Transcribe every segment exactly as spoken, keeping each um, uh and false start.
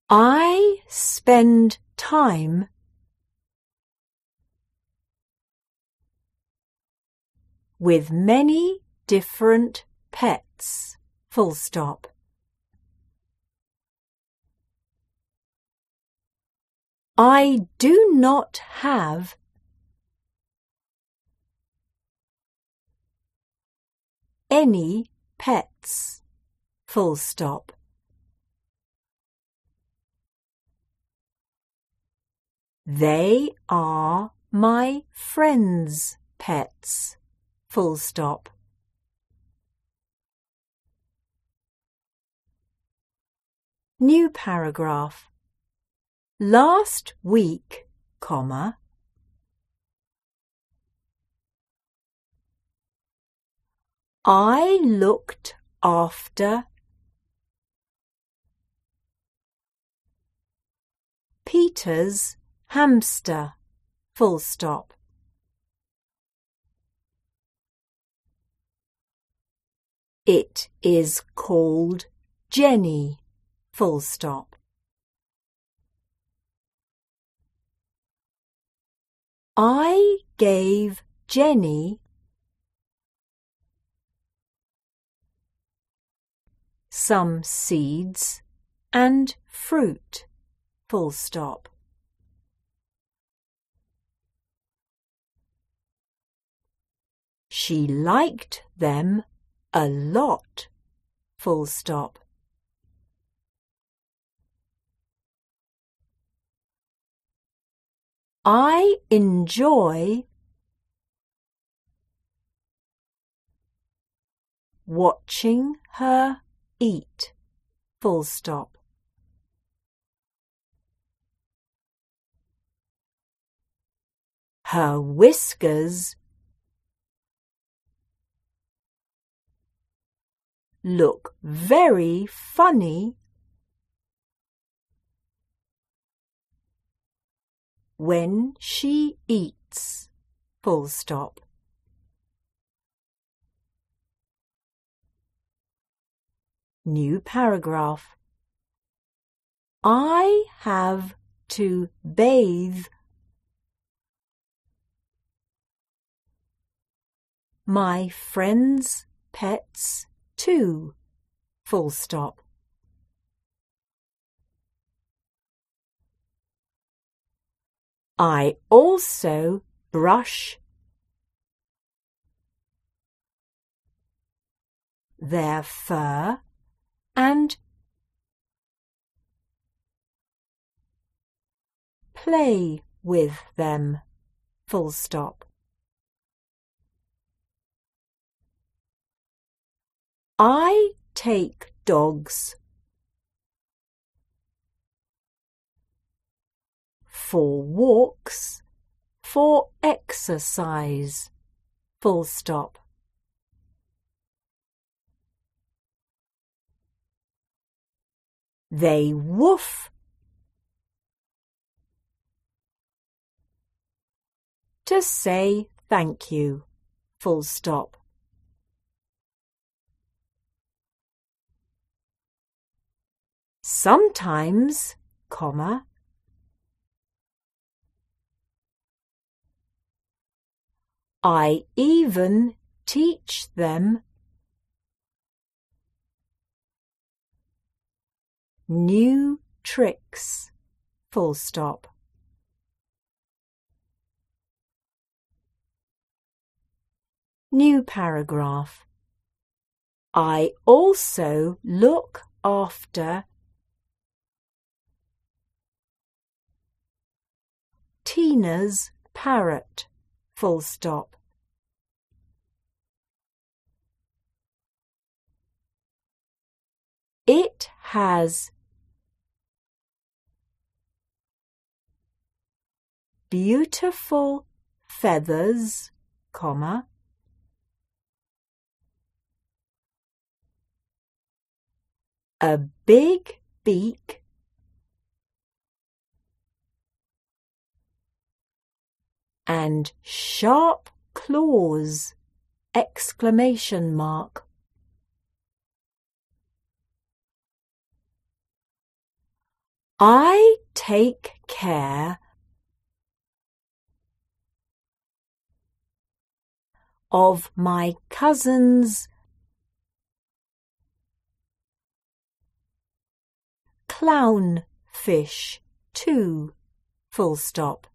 I spend time with many different pets. Full stop. I do not have any pets. Full stop. They are my friends' pets. Full stop. New paragraph. Last week, comma, I looked after Peter's hamster. Full stop. It is called Jenny. Full stop. I gave Jenny some seeds and fruit. Full stop. She liked them a lot. Full stop. I enjoy watching her eat. Full stop. Her whiskers look very funny when she eats. Full stop. New paragraph. I have to bathe my friends' pets too. Full stop. I also brush their fur and play with them. Full stop. I take dogs for walks, for exercise. Full stop. They woof to say thank you. Full stop. Sometimes, comma, I even teach them new tricks. Full stop. New paragraph. I also look after Tina's parrot. Full stop. It has beautiful feathers, comma, a big beak, and sharp claws! Exclamation mark. I take care of my cousin's clownfish too. Full stop.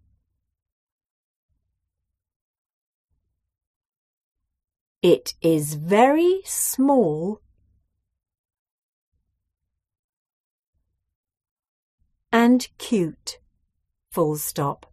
It is very small and cute. Full stop.